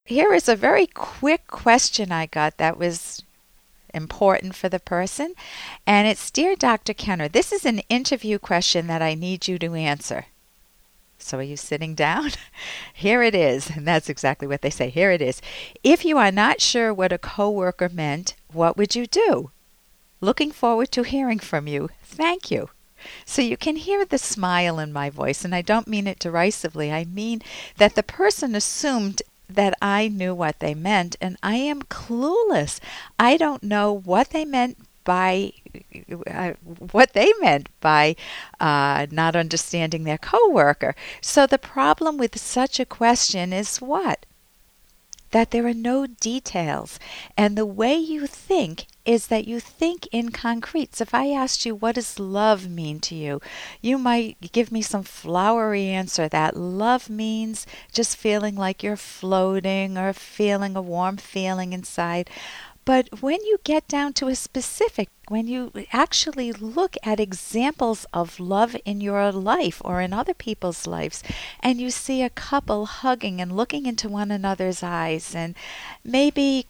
Here is a very quick question I got that was important for the person, and it's Dear Dr. Kenner, this is an interview question that I need you to answer. So are you sitting down? Here it is, and that's exactly what they say. Here it is. If you are not sure what a coworker meant, what would you do? Looking forward to hearing from you. Thank you. So you can hear the smile in my voice, and I don't mean it derisively. I mean that the person assumed that I knew what they meant, and I am clueless. I don't know what they meant by not understanding their coworker. So the problem with such a question is what? That there are no details. And the way you think is that you think in concrete. So if I asked you, what does love mean to you? You might give me some flowery answer that love means just feeling like you're floating or feeling a warm feeling inside. But when you get down to a specific, when you actually look at examples of love in your life or in other people's lives, and you see a couple hugging and looking into one another's eyes, and maybe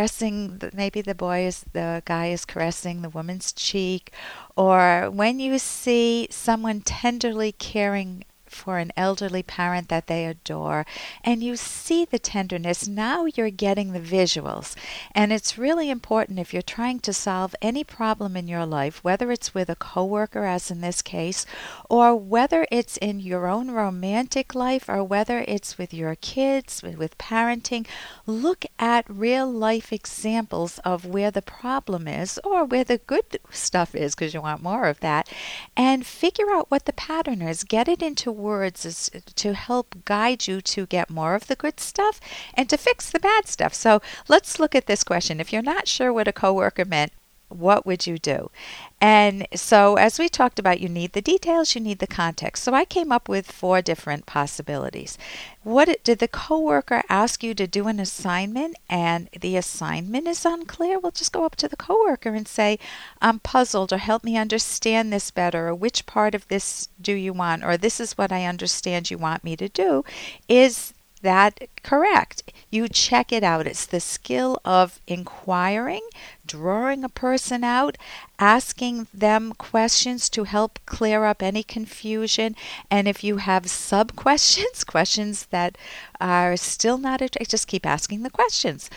maybe the guy is caressing the woman's cheek, or when you see someone tenderly caring for an elderly parent that they adore, and you see the tenderness, now you're getting the visuals. And it's really important if you're trying to solve any problem in your life, whether it's with a coworker, as in this case, or whether it's in your own romantic life, or whether it's with your kids, with parenting, look at real life examples of where the problem is, or where the good stuff is, because you want more of that, and figure out what the pattern is. Get it into words is to help guide you to get more of the good stuff and to fix the bad stuff. So let's look at this question. If you're not sure what a coworker meant, what would you do? And so as we talked about, you need the details, you need the context. So I came up with 4 different possibilities. Did the coworker ask you to do an assignment and the assignment is unclear? Well, just go up to the coworker and say, I'm puzzled, or help me understand this better, or which part of this do you want, or this is what I understand you want me to do. Is that correct? You check it out. It's the skill of inquiring, drawing a person out, asking them questions to help clear up any confusion. And if you have sub questions, questions that are still not, just keep asking the questions.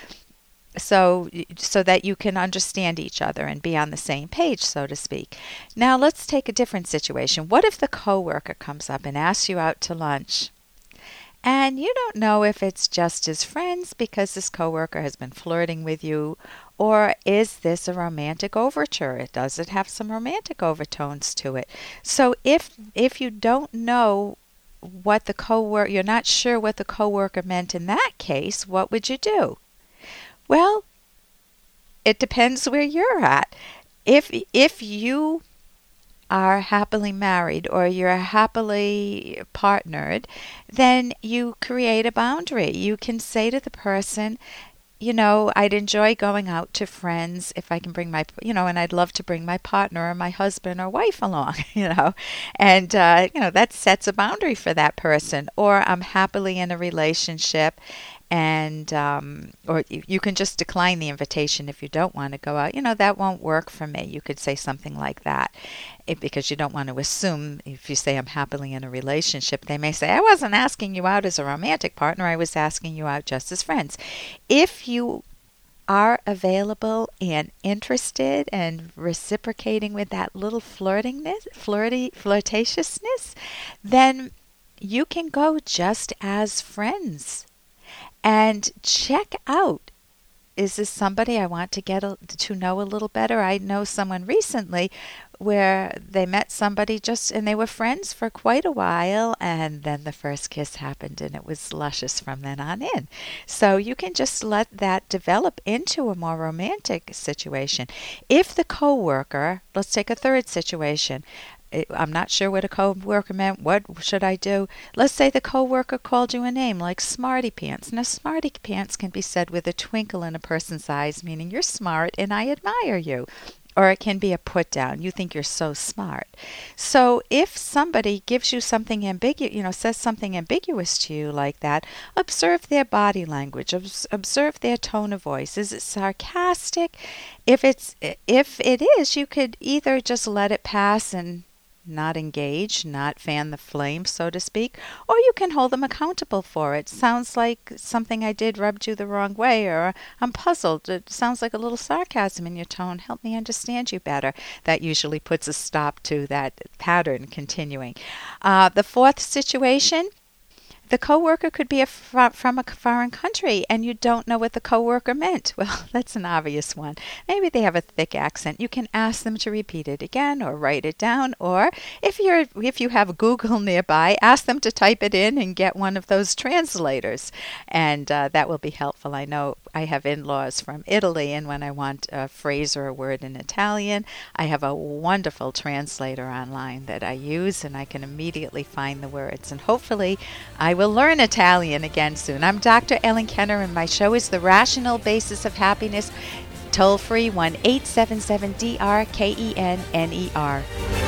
So that you can understand each other and be on the same page, so to speak. Now let's take a different situation. What if the coworker comes up and asks you out to lunch? And you don't know if it's just as friends because this coworker has been flirting with you, or is this a romantic overture? Does it have some romantic overtones to it? So if you don't know you're not sure what the coworker meant in that case, what would you do? Well, it depends where you're at. If you are happily married or you're happily partnered, then you create a boundary. You can say to the person, I'd enjoy going out to friends if I can bring and I'd love to bring my partner or my husband or wife along, and, that sets a boundary for that person. Or I'm happily in a relationship, and or you can just decline the invitation if you don't want to go out. That won't work for me. You could say something like that, because you don't want to assume. If you say I'm happily in a relationship, they may say, I wasn't asking you out as a romantic partner, I was asking you out just as friends. If you are available and interested and reciprocating with that little flirtatiousness, then you can go just as friends. And check out, is this somebody I want to get to know a little better? I know someone recently where they met somebody and they were friends for quite a while, and then the first kiss happened and it was luscious from then on in. So you can just let that develop into a more romantic situation. If the coworker, let's take a third situation, I'm not sure what a coworker meant. What should I do? Let's say the coworker called you a name like Smarty Pants. Now, Smarty Pants can be said with a twinkle in a person's eyes, meaning you're smart and I admire you. or it can be a put down. You think you're so smart. So if somebody gives you something ambiguous, says something ambiguous to you like that, observe their body language, observe their tone of voice. Is it sarcastic? If it is, you could either just let it pass and not engage, not fan the flame, so to speak, or you can hold them accountable for it. Sounds like something I did rubbed you the wrong way, or I'm puzzled. It sounds like a little sarcasm in your tone. Help me understand you better. That usually puts a stop to that pattern continuing. The fourth situation, the coworker could be from a foreign country, and you don't know what the coworker meant. Well, that's an obvious one. Maybe they have a thick accent. You can ask them to repeat it again, or write it down, or if you have Google nearby, ask them to type it in and get one of those translators, and that will be helpful. I know I have in-laws from Italy, and when I want a phrase or a word in Italian, I have a wonderful translator online that I use, and I can immediately find the words, and hopefully I will learn Italian again soon. I'm Dr. Ellen Kenner, and my show is The Rational Basis of Happiness. Toll free 1-877-DRKENNER.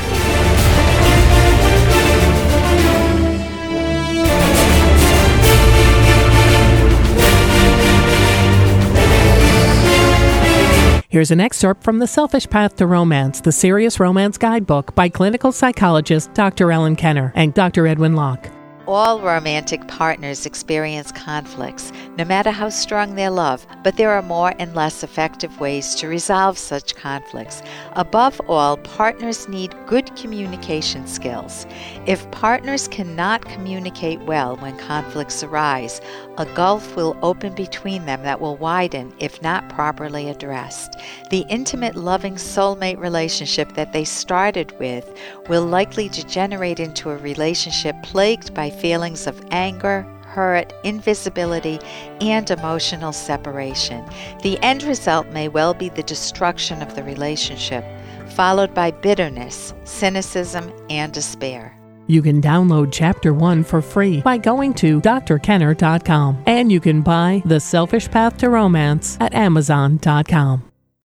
Here's an excerpt from The Selfish Path to Romance, the Serious Romance Guidebook by clinical psychologist Dr. Ellen Kenner and Dr. Edwin Locke. All romantic partners experience conflicts, no matter how strong their love, but there are more and less effective ways to resolve such conflicts. Above all, partners need good communication skills. If partners cannot communicate well when conflicts arise, a gulf will open between them that will widen if not properly addressed. The intimate, loving soulmate relationship that they started with will likely degenerate into a relationship plagued by feelings of anger, hurt, invisibility, and emotional separation. The end result may well be the destruction of the relationship, followed by bitterness, cynicism, and despair. You can download Chapter 1 for free by going to drkenner.com, and you can buy The Selfish Path to Romance at amazon.com.